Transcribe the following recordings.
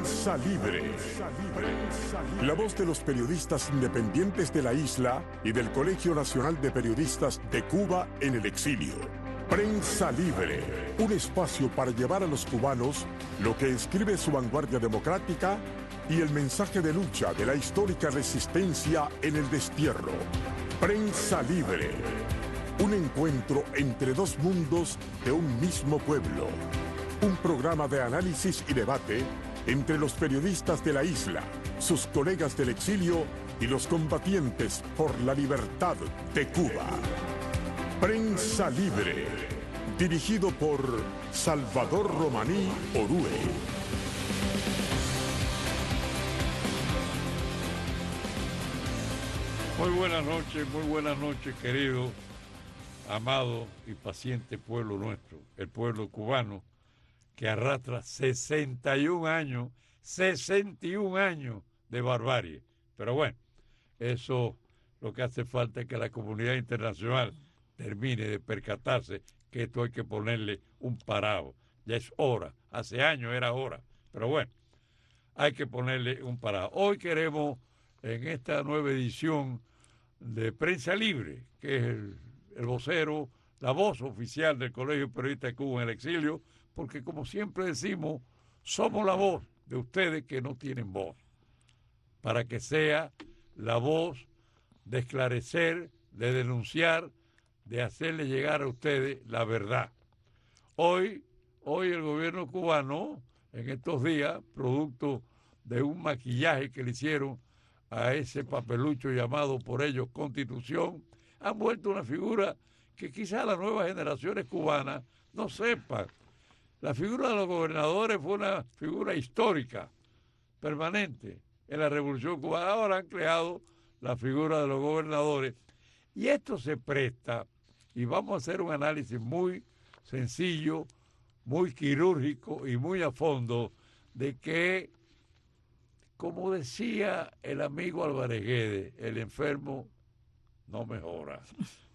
Prensa Libre. La voz de los periodistas independientes de la isla y del Colegio Nacional de Periodistas de Cuba en el exilio. Prensa Libre, un espacio para llevar a los cubanos lo que escribe su vanguardia democrática y el mensaje de lucha de la histórica resistencia en el destierro. Prensa Libre, un encuentro entre dos mundos de un mismo pueblo. Un programa de análisis y debate entre los periodistas de la isla, sus colegas del exilio y los combatientes por la libertad de Cuba. Prensa Libre, dirigido por Salvador Romaní Orue. Muy buenas noches, querido, amado y paciente pueblo nuestro, el pueblo cubano, que arrastra 61 años de barbarie. Pero bueno, eso lo que hace falta es que la comunidad internacional termine de percatarse que esto hay que ponerle un parado. Ya es hora, hace años era hora, pero bueno, hay que ponerle un parado. Hoy queremos, en esta nueva edición de Prensa Libre, que es el vocero, la voz oficial del Colegio Periodista de Cuba en el exilio, porque como siempre decimos, somos la voz de ustedes que no tienen voz, para que sea la voz de esclarecer, de denunciar, de hacerle llegar a ustedes la verdad. Hoy el gobierno cubano, en estos días, producto de un maquillaje que le hicieron a ese papelucho llamado por ellos Constitución, han vuelto una figura que quizás las nuevas generaciones cubanas no sepan. La figura de los gobernadores fue una figura histórica, permanente, en la Revolución Cubana. Ahora han creado la figura de los gobernadores. Y esto se presta, y vamos a hacer un análisis muy sencillo, muy quirúrgico y muy a fondo, de que, como decía el amigo Álvarez Guedes, el enfermo no mejora,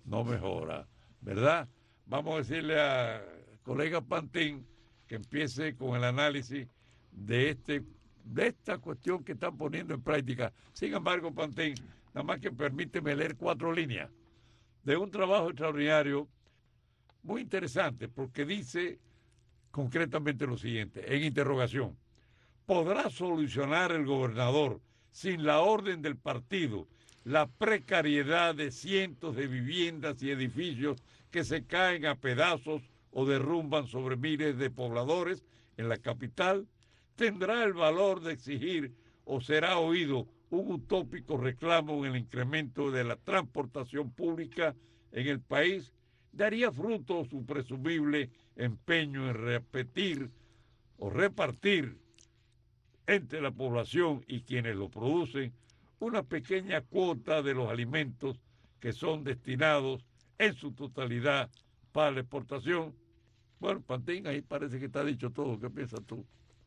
¿verdad? Vamos a decirle a colega Pantín que empiece con el análisis de esta cuestión que están poniendo en práctica. Sin embargo, Pantín, nada más que permíteme leer 4 líneas de un trabajo extraordinario, muy interesante, porque dice concretamente lo siguiente, en interrogación: ¿podrá solucionar el gobernador, sin la orden del partido, la precariedad de cientos de viviendas y edificios que se caen a pedazos o derrumban sobre miles de pobladores en la capital? ¿Tendrá el valor de exigir o será oído un utópico reclamo en el incremento de la transportación pública en el país? ¿Daría fruto su presumible empeño en repetir o repartir entre la población y quienes lo producen una pequeña cuota de los alimentos que son destinados en su totalidad para la exportación? Bueno, Pantín, ahí parece que está dicho todo. ¿Qué piensas tú?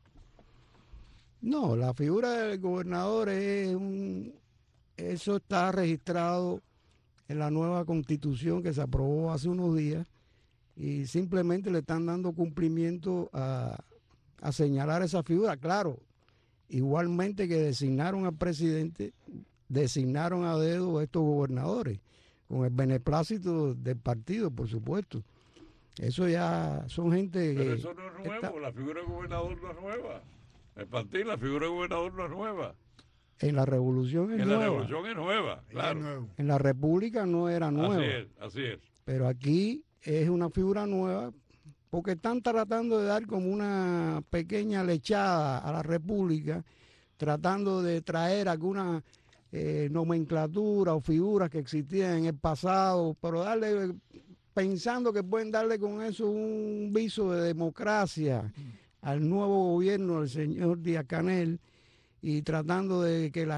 No, la figura del gobernador eso está registrado en la nueva constitución que se aprobó hace unos días y simplemente le están dando cumplimiento a señalar esa figura. Claro, igualmente que designaron al presidente, designaron a dedo a estos gobernadores, con el beneplácito del partido, por supuesto. Eso ya son gente... Pero eso no es nuevo, la figura de gobernador no es nueva. El Pantín, la figura de gobernador no es nueva. En la revolución es nueva. En la revolución es nueva, claro. En la república no era nueva. Así es. Pero aquí es una figura nueva porque están tratando de dar como una pequeña lechada a la república, tratando de traer alguna nomenclatura o figuras que existían en el pasado, pero pensando que pueden darle con eso un viso de democracia al nuevo gobierno del señor Díaz-Canel, y tratando de que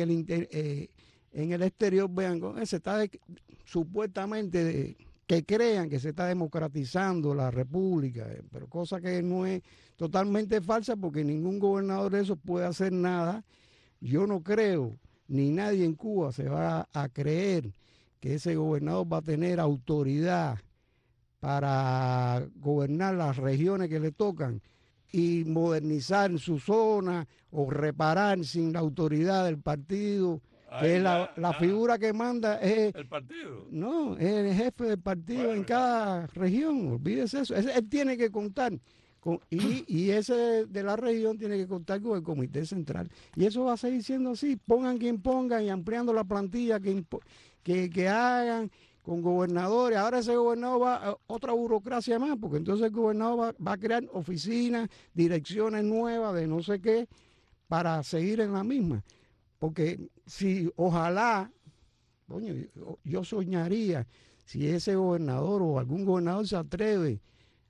en el exterior vean con eso, supuestamente que crean que se está democratizando la república, pero cosa que no es totalmente falsa, porque ningún gobernador de esos puede hacer nada. Yo no creo, ni nadie en Cuba se va a creer que ese gobernador va a tener autoridad para gobernar las regiones que le tocan, y modernizar su zona o reparar sin la autoridad del partido, que es la figura que manda es el partido. No, es el jefe del partido en cada región, olvídese eso. Él tiene que contar y ese de la región tiene que contar con el comité central. Y eso va a seguir siendo así, pongan quien pongan y ampliando la plantilla que hagan con gobernadores. Ahora ese gobernador va a otra burocracia más, porque entonces el gobernador va a crear oficinas, direcciones nuevas de no sé qué, para seguir en la misma. Porque si ojalá, coño, yo soñaría si ese gobernador o algún gobernador se atreve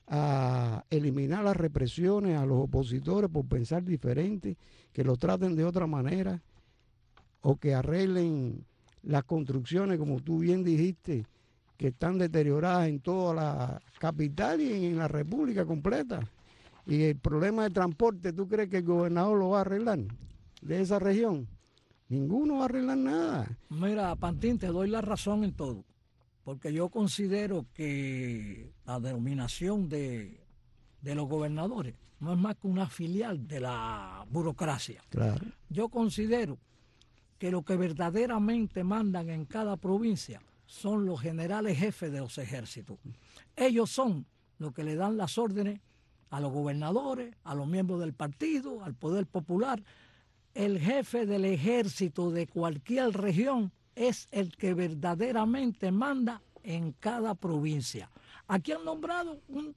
a eliminar las represiones a los opositores por pensar diferente, que lo traten de otra manera, o que arreglen las construcciones, como tú bien dijiste, que están deterioradas en toda la capital y en la República completa. Y el problema de transporte, ¿tú crees que el gobernador lo va a arreglar de esa región? Ninguno va a arreglar nada. Mira, Pantín, te doy la razón en todo, porque yo considero que la denominación de los gobernadores no es más que una filial de la burocracia. Claro. Yo considero que lo que verdaderamente mandan en cada provincia son los generales jefes de los ejércitos. Ellos son los que le dan las órdenes a los gobernadores, a los miembros del partido, al poder popular. El jefe del ejército de cualquier región es el que verdaderamente manda en cada provincia. Aquí han nombrado un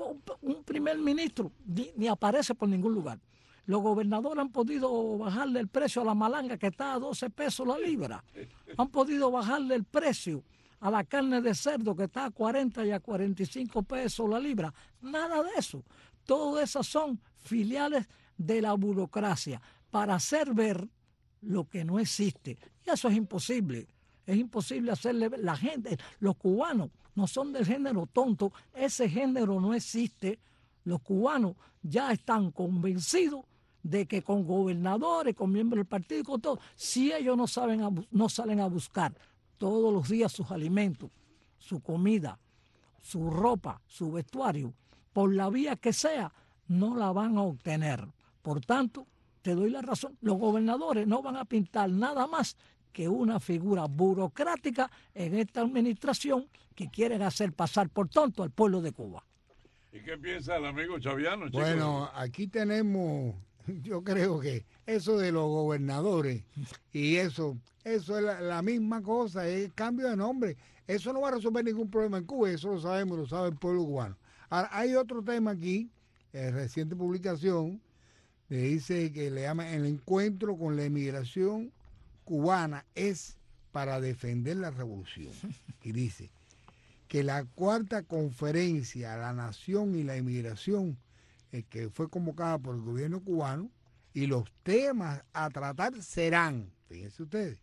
primer ministro, ni aparece por ningún lugar. Los gobernadores han podido bajarle el precio a la malanga, que está a 12 pesos la libra. Han podido bajarle el precio a la carne de cerdo, que está a 40 y a 45 pesos la libra. Nada de eso. Todas esas son filiales de la burocracia para hacer ver lo que no existe. Y eso es imposible. Es imposible hacerle ver. La gente, los cubanos no son del género tonto. Ese género no existe. Los cubanos ya están convencidos de que con gobernadores, con miembros del partido y con todo, si ellos no salen a buscar todos los días sus alimentos, su comida, su ropa, su vestuario, por la vía que sea, no la van a obtener. Por tanto, te doy la razón, los gobernadores no van a pintar nada más que una figura burocrática en esta administración que quieren hacer pasar por tonto al pueblo de Cuba. ¿Y qué piensa el amigo Chaviano, chico? Bueno, aquí tenemos, yo creo que eso de los gobernadores y eso es la misma cosa, es cambio de nombre. Eso no va a resolver ningún problema en Cuba, eso lo sabemos, lo sabe el pueblo cubano. Ahora, hay otro tema aquí, reciente publicación, que dice que le llama el encuentro con la emigración cubana es para defender la revolución. Y dice que la cuarta conferencia, la nación y la emigración, que fue convocada por el gobierno cubano, y los temas a tratar serán, fíjense ustedes,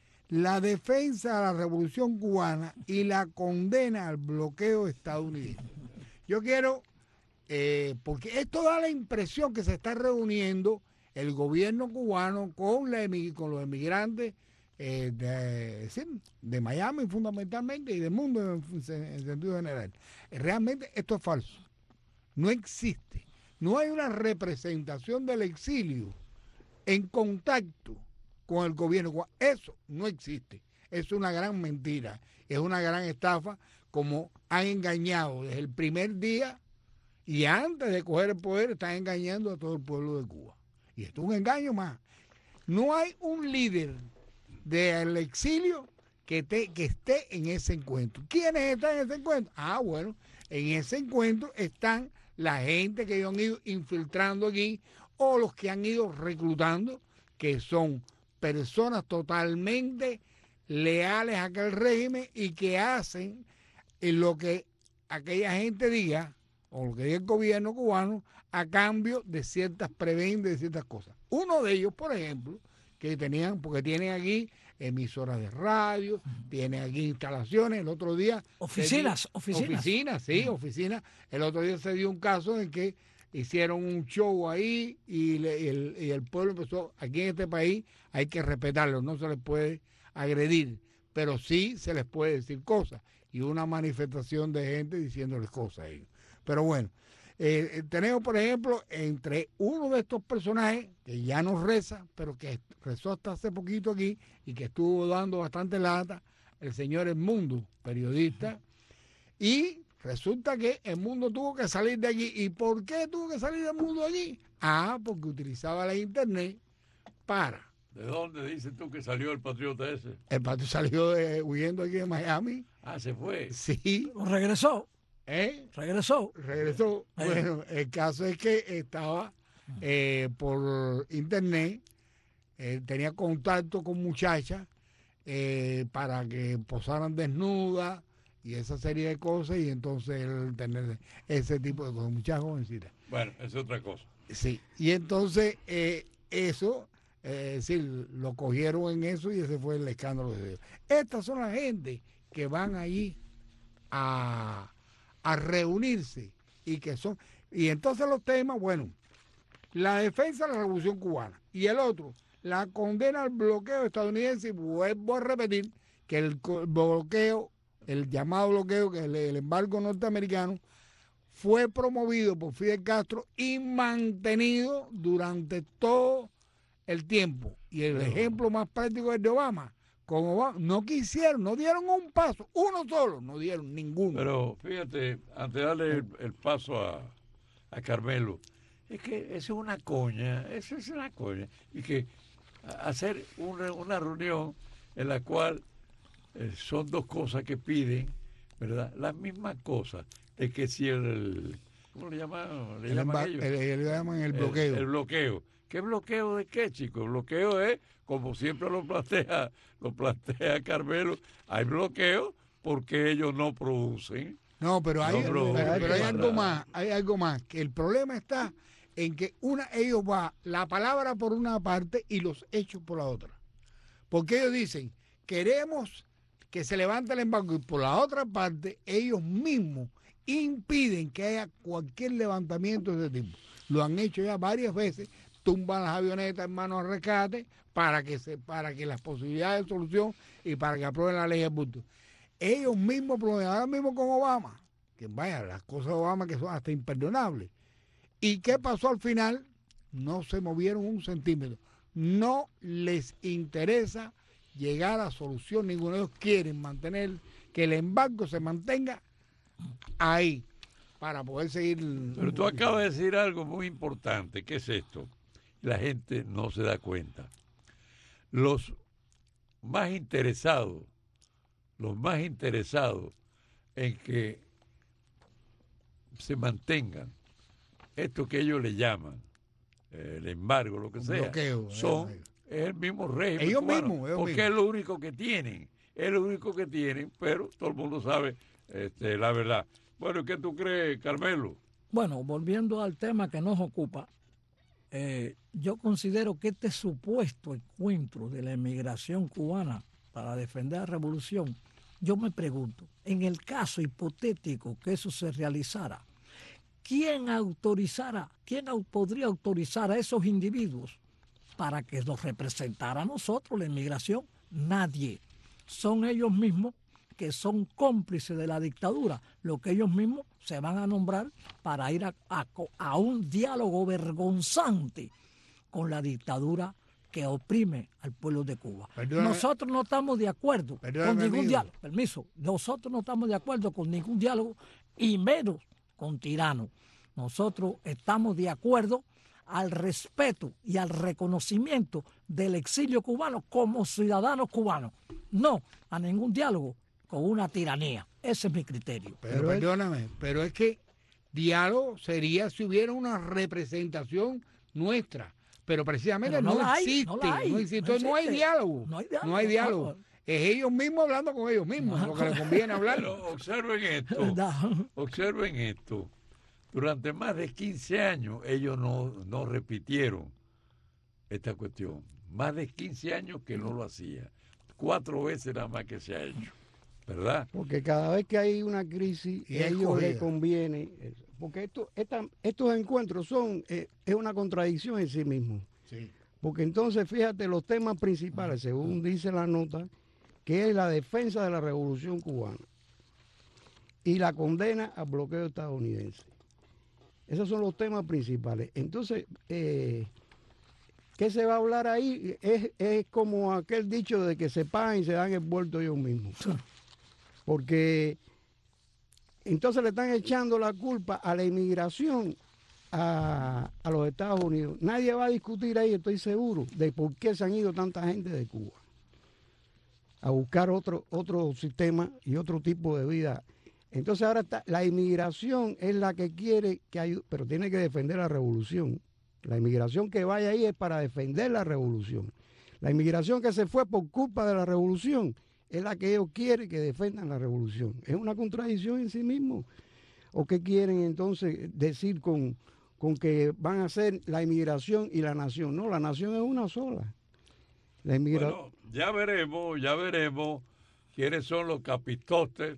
la defensa de la revolución cubana y la condena al bloqueo estadounidense. Yo quiero, porque esto da la impresión que se está reuniendo el gobierno cubano con los emigrantes de Miami fundamentalmente y del mundo en sentido general. Realmente esto es falso. No existe. No hay una representación del exilio en contacto con el gobierno cubano. Eso no existe. Es una gran mentira. Es una gran estafa, como han engañado desde el primer día y antes de coger el poder están engañando a todo el pueblo de Cuba. Y esto es un engaño más. No hay un líder del exilio que esté en ese encuentro. ¿Quiénes están en ese encuentro? Bueno, en ese encuentro están la gente que ellos han ido infiltrando aquí o los que han ido reclutando, que son personas totalmente leales a aquel régimen y que hacen lo que aquella gente diga o lo que diga el gobierno cubano a cambio de ciertas prebendas, de ciertas cosas. Uno de ellos, por ejemplo, que porque tienen aquí emisoras de radio, tienen aquí instalaciones, el otro día... Oficinas. Oficinas. El otro día se dio un caso en que hicieron un show ahí y el pueblo empezó, aquí en este país hay que respetarlo, no se les puede agredir, pero sí se les puede decir cosas, y una manifestación de gente diciéndoles cosas a ellos. Pero bueno, Tenemos, por ejemplo, entre uno de estos personajes que ya no reza, pero que rezó hasta hace poquito aquí y que estuvo dando bastante lata, el señor Edmundo, periodista, y resulta que Edmundo tuvo que salir de allí. ¿Y por qué tuvo que salir Edmundo de allí? Porque utilizaba la internet para... ¿De dónde dices tú que salió el patriota ese? El patriota salió huyendo aquí de Miami. Ah, se fue. Sí. Regresó. Regresó. Ahí. Bueno, el caso es que estaba por internet, tenía contacto con muchachas para que posaran desnudas y esa serie de cosas, y entonces él tener ese tipo de cosas, muchas jovencitas. Bueno, es otra cosa. Sí, y entonces eso, es decir, lo cogieron en eso y ese fue el escándalo de Dios. Estas son la gente que van allí a reunirse y que son, y entonces los temas, bueno, la defensa de la Revolución Cubana y el otro, la condena al bloqueo estadounidense, y vuelvo a repetir que el bloqueo, el llamado bloqueo, que es el embargo norteamericano, fue promovido por Fidel Castro y mantenido durante todo el tiempo. Y el ejemplo más práctico es de Obama. Con Obama no quisieron, no dieron un paso, uno solo, no dieron ninguno. Pero fíjate, antes de darle el paso a Carmelo, es que eso es una coña, eso es una coña. Y que hacer una reunión en la cual son dos cosas que piden, ¿verdad? Las mismas cosas. Es que si ¿cómo le llaman? Le llaman el bloqueo. El bloqueo. ¿Qué bloqueo de qué, chicos? El bloqueo es, como siempre lo plantea Carmelo, hay bloqueo porque ellos no producen. No, pero hay algo más, que el problema está en que ellos va la palabra por una parte y los hechos por la otra. Porque ellos dicen, queremos que se levante el embargo, y por la otra parte ellos mismos impiden que haya cualquier levantamiento de ese tipo. Lo han hecho ya varias veces, tumban las avionetas en manos al rescate para que las posibilidades de solución y para que aprueben la ley de punto. Ellos mismos, ahora mismo con Obama, que vaya, las cosas de Obama que son hasta imperdonables. ¿Y qué pasó al final? No se movieron un centímetro. No les interesa llegar a solución, ninguno de ellos quieren mantener que el embargo se mantenga ahí para poder seguir. Pero tú acabas de decir algo muy importante. ¿Qué es esto? La gente no se da cuenta. Los más interesados en que se mantengan esto que ellos le llaman el embargo, lo que sea, bloqueo, es el mismo régimen ellos cubano, mismos, porque es lo único que tienen, pero todo el mundo sabe la verdad. Bueno, ¿qué tú crees, Carmelo? Bueno, volviendo al tema que nos ocupa, yo considero que este supuesto encuentro de la emigración cubana para defender la revolución, yo me pregunto, en el caso hipotético que eso se realizara, ¿quién podría autorizar a esos individuos para que nos representara a nosotros la inmigración? Nadie. Son ellos mismos que son cómplices de la dictadura, lo que ellos mismos se van a nombrar para ir a un diálogo vergonzante con la dictadura que oprime al pueblo de Cuba. Nosotros no estamos de acuerdo con ningún diálogo. Nosotros no estamos de acuerdo con ningún diálogo y menos con tiranos. Nosotros estamos de acuerdo al respeto y al reconocimiento del exilio cubano como ciudadanos cubanos, no a ningún diálogo con una tiranía. Ese es mi criterio. Pero perdóname, pero es que diálogo sería si hubiera una representación nuestra, pero precisamente no hay diálogo. No hay diálogo. Es ellos mismos hablando con ellos mismos, lo que les conviene hablar. Pero observen esto. Durante más de 15 años ellos no repitieron esta cuestión. Más de 15 años que no lo hacían. 4 veces nada más que se ha hecho, ¿verdad? Porque cada vez que hay una crisis, a ellos les conviene. Porque estos encuentros es una contradicción en sí mismos. Sí. Porque entonces, fíjate, los temas principales, según dice la nota, que es la defensa de la revolución cubana y la condena al bloqueo estadounidense. Esos son los temas principales. Entonces, ¿qué se va a hablar ahí? Es como aquel dicho de que se pagan y se dan el vuelto ellos mismos. Porque entonces le están echando la culpa a la inmigración a los Estados Unidos. Nadie va a discutir ahí, estoy seguro, de por qué se han ido tanta gente de Cuba a buscar otro sistema y otro tipo de vida. Entonces ahora la inmigración es la que quiere que ayude, pero tiene que defender la revolución. La inmigración que vaya ahí es para defender la revolución. La inmigración que se fue por culpa de la revolución es la que ellos quieren que defendan la revolución. Es una contradicción en sí mismo. ¿O qué quieren entonces decir con que van a ser la inmigración y la nación? No, la nación es una sola. La Bueno, ya veremos quiénes son los capitotes.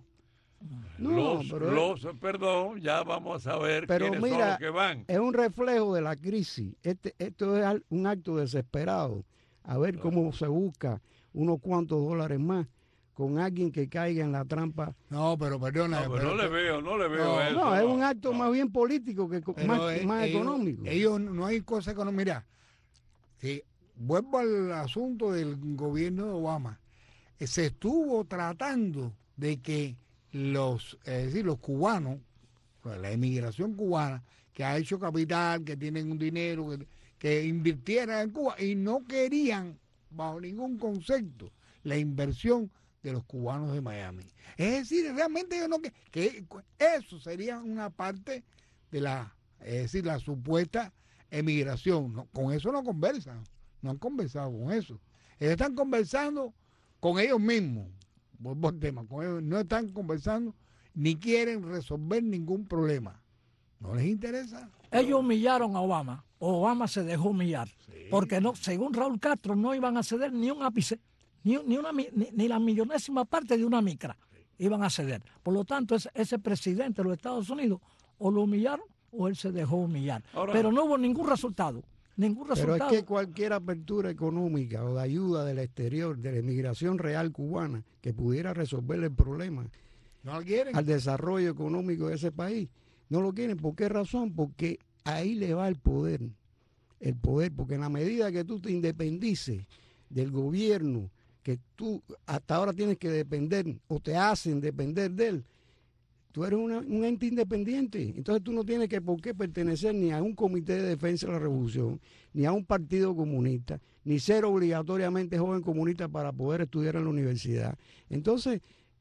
Perdón, ya vamos a ver quiénes son los que van. Es un reflejo de la crisis. Esto es un acto desesperado. A ver cómo se busca unos cuantos dólares más con alguien que caiga en la trampa. No, pero perdona. No le veo eso. No, es un acto más bien político que más económico. Ellos no hay cosa económica. Mira, si vuelvo al asunto del gobierno de Obama, se estuvo tratando de que los cubanos, la inmigración cubana, que ha hecho capital, que tienen un dinero, que invirtieran en Cuba, y no querían, bajo ningún concepto, la inversión de los cubanos de Miami. Es decir, realmente yo no que eso sería una parte de la supuesta emigración. No, con eso no conversan, no han conversado con eso. Ellos están conversando con ellos mismos. Vuelvo al tema, con ellos no están conversando ni quieren resolver ningún problema. No les interesa. Ellos humillaron a Obama. Obama se dejó humillar. Sí. Porque no, según Raúl Castro, no iban a ceder ni un ápice, ni la millonésima parte de una micra iban a ceder. Por lo tanto, ese presidente de los Estados Unidos o lo humillaron o él se dejó humillar. Ahora, pero no hubo ningún resultado. Pero es que cualquier apertura económica o de ayuda del exterior, de la inmigración real cubana, que pudiera resolver el problema no lo quieren. Al desarrollo económico de ese país, no lo quieren. ¿Por qué razón? Porque ahí le va el poder. El poder, porque en la medida que tú te independices del gobierno, que tú hasta ahora tienes que depender o te hacen depender de él, tú eres un ente independiente. Entonces tú no tienes por qué pertenecer ni a un comité de defensa de la revolución, ni a un partido comunista, ni ser obligatoriamente joven comunista para poder estudiar en la universidad. Entonces,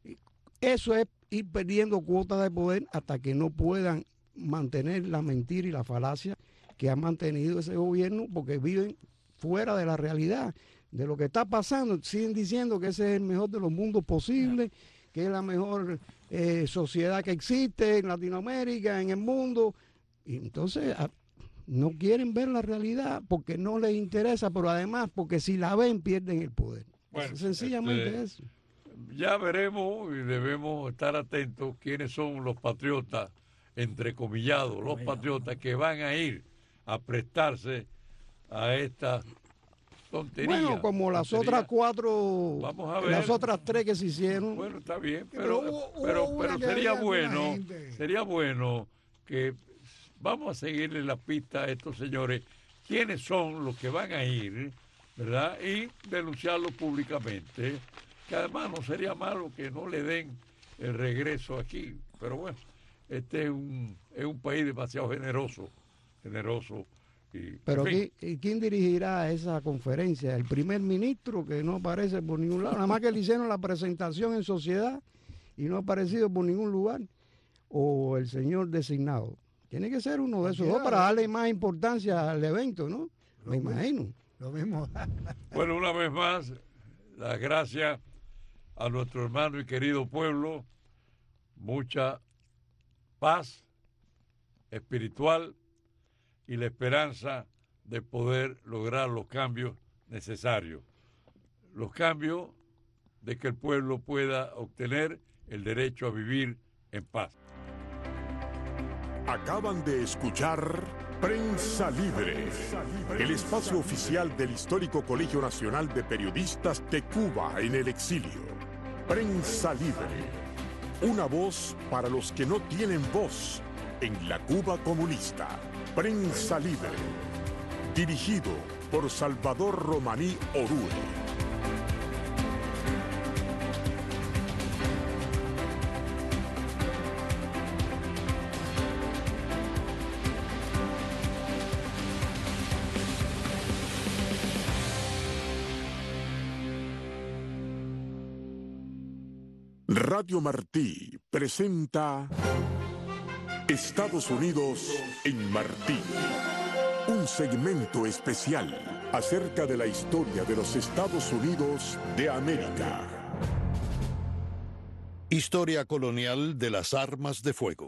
eso es ir perdiendo cuotas de poder hasta que no puedan mantener la mentira y la falacia que ha mantenido ese gobierno, porque viven fuera de la realidad, de lo que está pasando. Siguen diciendo que ese es el mejor de los mundos posibles, que es la mejor sociedad que existe en Latinoamérica, en el mundo. Y entonces no quieren ver la realidad porque no les interesa, pero además porque si la ven pierden el poder. Bueno, sencillamente eso. Ya veremos y debemos estar atentos quiénes son los patriotas, entrecomillados, los patriotas que van a ir a prestarse a esta tontería. Bueno, como las otras cuatro, las otras tres que se hicieron. Bueno, está bien, pero sería bueno que vamos a seguirle la pista a estos señores, quiénes son los que van a ir, ¿verdad? Y denunciarlos públicamente, que además no sería malo que no le den el regreso aquí, pero bueno, este es un país demasiado generoso. Pero ¿quién dirigirá esa conferencia? ¿El primer ministro, que no aparece por ningún lado? Nada más que le hicieron la presentación en sociedad y no ha aparecido por ningún lugar. ¿O el señor designado? Tiene que ser uno de esos dos para darle más importancia al evento, ¿no? Me imagino. Lo mismo. Bueno, una vez más, las gracias a nuestro hermano y querido pueblo. Mucha paz espiritual y la esperanza de poder lograr los cambios necesarios. Los cambios de que el pueblo pueda obtener el derecho a vivir en paz. Acaban de escuchar Prensa Libre, el espacio oficial del histórico Colegio Nacional de Periodistas de Cuba en el exilio. Prensa Libre, una voz para los que no tienen voz. en la Cuba comunista. Prensa Libre. Dirigido por Salvador Romaní Orue. Radio Martí presenta Estados Unidos en Martí. Un segmento especial acerca de la historia de los Estados Unidos de América. Historia colonial de las armas de fuego.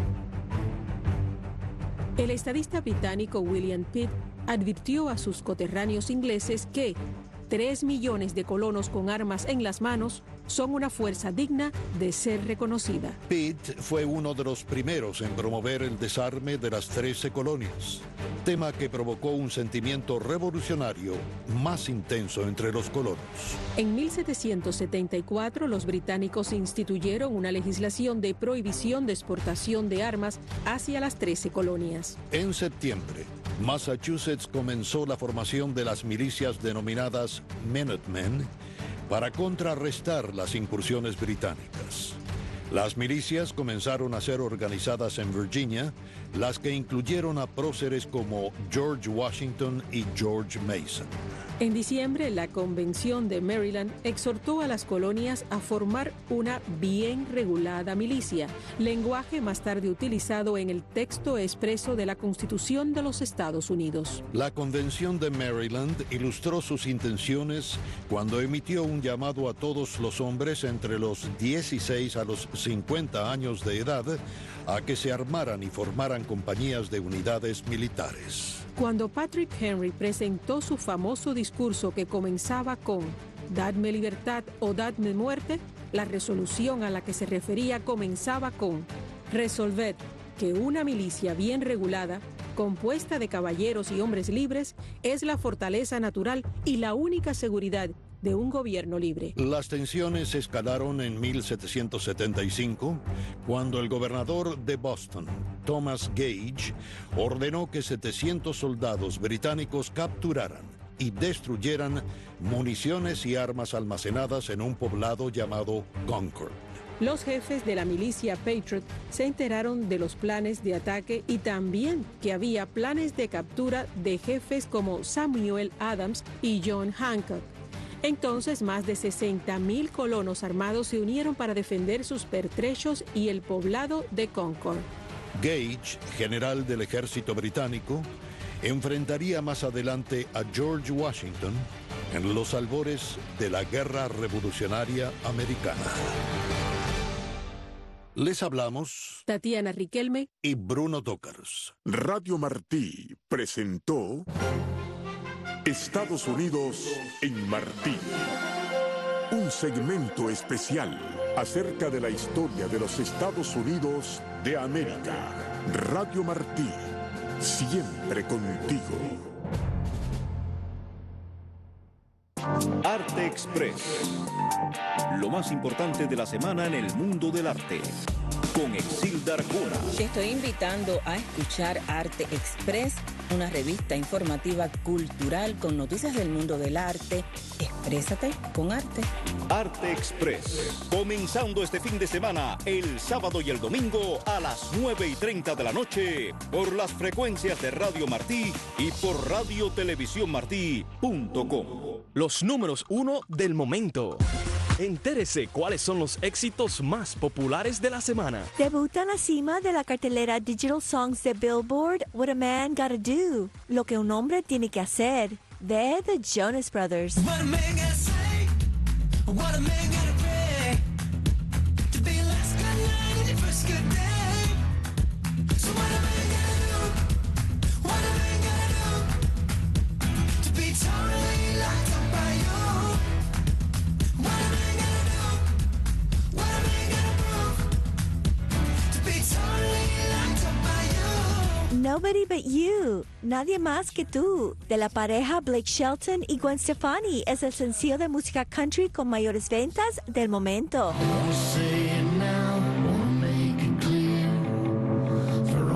El estadista británico William Pitt advirtió a sus coterráneos ingleses que 3 millones de colonos con armas en las manos son una fuerza digna de ser reconocida. Pitt fue uno de los primeros en promover el desarme de las 13 colonias, tema que provocó un sentimiento revolucionario más intenso entre los colonos. En 1774, los británicos instituyeron una legislación de prohibición de exportación de armas hacia las 13 colonias. En septiembre, Massachusetts comenzó la formación de las milicias denominadas Minutemen para contrarrestar las incursiones británicas. Las milicias comenzaron a ser organizadas en Virginia, las que incluyeron a próceres como George Washington y George Mason. En diciembre, la Convención de Maryland exhortó a las colonias a formar una bien regulada milicia, lenguaje más tarde utilizado en el texto expreso de la Constitución de los Estados Unidos. La Convención de Maryland ilustró sus intenciones cuando emitió un llamado a todos los hombres entre los 16 a los 50 años de edad a que se armaran y formaran compañías de unidades militares. Cuando Patrick Henry presentó su famoso discurso que comenzaba con «Dadme libertad o dadme muerte», la resolución a la que se refería comenzaba con «Resolved que una milicia bien regulada, compuesta de caballeros y hombres libres, es la fortaleza natural y la única seguridad de un gobierno libre». Las tensiones escalaron en 1775, cuando el gobernador de Boston, Thomas Gage, ordenó que 700 soldados británicos capturaran y destruyeran municiones y armas almacenadas en un poblado llamado Concord. Los jefes de la milicia Patriot se enteraron de los planes de ataque y también que había planes de captura de jefes como Samuel Adams y John Hancock. Entonces, más de 60,000 colonos armados se unieron para defender sus pertrechos y el poblado de Concord. Gage, general del ejército británico, enfrentaría más adelante a George Washington en los albores de la Guerra Revolucionaria Americana. Les hablamos Tatiana Riquelme y Bruno Tócars. Radio Martí presentó Estados Unidos en Martí. Un segmento especial acerca de la historia de los Estados Unidos de América. Radio Martí, siempre contigo. Arte Express. Lo más importante de la semana en el mundo del arte. Con Exilda Arjona. Te estoy invitando a escuchar Arte Express, una revista informativa cultural con noticias del mundo del arte. Exprésate con arte. Arte Express. Comenzando este fin de semana, el sábado y el domingo a las 9:30 de la noche, por las frecuencias de Radio Martí y por radiotelevisiónmartí.com. Los números 1 del momento. Entérese cuáles son los éxitos más populares de la semana. Debuta en la cima de la cartelera Digital Songs de Billboard, What a Man Gotta Do, lo que un hombre tiene que hacer, de The Jonas Brothers. What a man gotta say, what a man gotta pray, to be your last good night and your first good day. So what a man gotta do, what a man gotta do, to be totally locked up by you. What a man gotta do, what a man gotta prove, to be totally locked up by you. Nobody But You, Nadie Más Que Tú, de la pareja Blake Shelton y Gwen Stefani, es el sencillo de música country con mayores ventas del momento. Say it now, wanna make it clear, for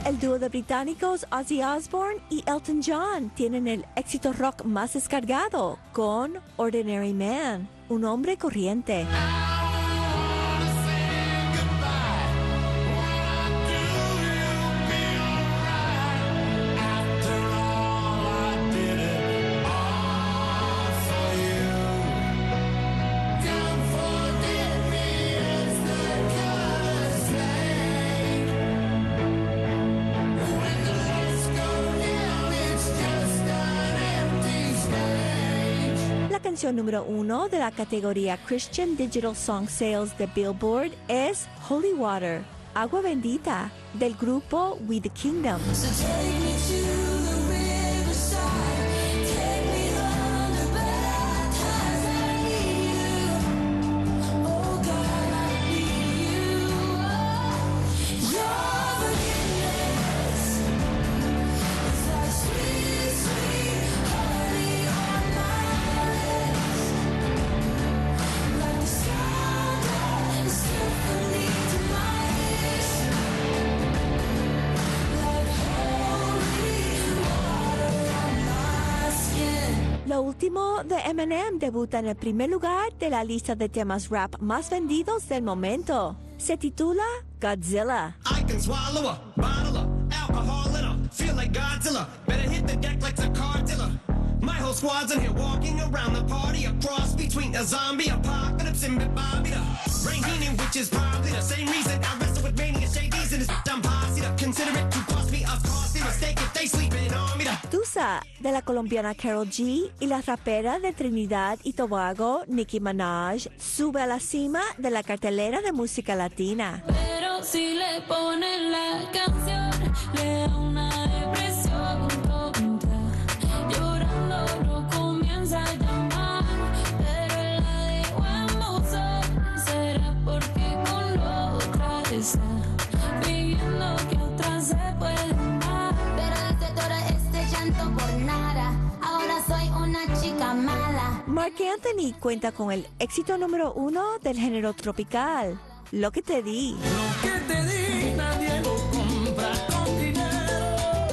El dúo de británicos Ozzy Osbourne y Elton John tienen el éxito rock más descargado con Ordinary Man, un hombre corriente. La canción número 1 de la categoría Christian Digital Song Sales de Billboard es Holy Water, Agua Bendita, del grupo We the Kingdom. Lo último de Eminem debuta en el primer lugar de la lista de temas rap más vendidos del momento. Se titula Godzilla. I can swallow a bottle of alcohol in her. Feel like Godzilla. Better hit the deck like a car dealer. My whole squad's in here walking around the party. A cross between a zombie apocalypse and Bobby the Brain Heenan, which is probably the same reason I wrestle with Mania Shades and this dumb posse to consider it to cost me a costly mistake if they sleeping on me. Tusa, de la colombiana Karol G, y la rapera de Trinidad y Tobago, Nicki Minaj, sube a la cima de la cartelera de música latina. Pero si le ponen la canción, le da una depresión tonta. Llorando no comienza a llamar, pero la dejo en buzón. Será porque con la otra está pidiendo que otra se puede amar. Pero desde todo este llanto por nada, ahora soy una chica mala. Marc Anthony cuenta con el éxito número 1 del género tropical, Lo que te di. Lo que te di nadie lo compra con dinero.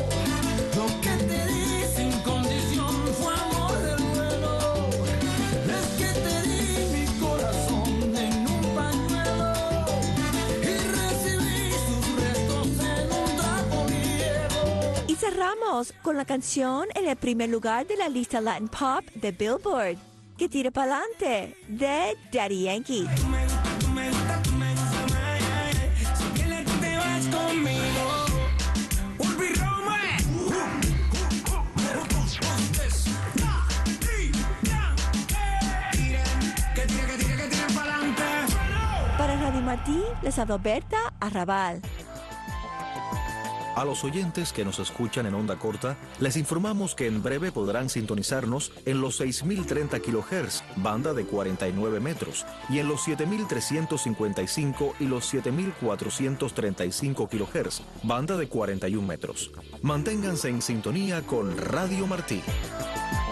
Lo que te di sin condición fue amor del vuelo. Es que te di mi corazón en un pañuelo y recibí sus restos en un trapo viejo. Y cerramos con la canción en el primer lugar de la lista Latin Pop de Billboard, Que tire pa'lante, de Daddy Yankee. Para Radio Martí, les habla Berta Arrabal. A los oyentes que nos escuchan en onda corta, les informamos que en breve podrán sintonizarnos en los 6.030 kHz, banda de 49 metros, y en los 7.355 y los 7.435 kHz, banda de 41 metros. Manténganse en sintonía con Radio Martí.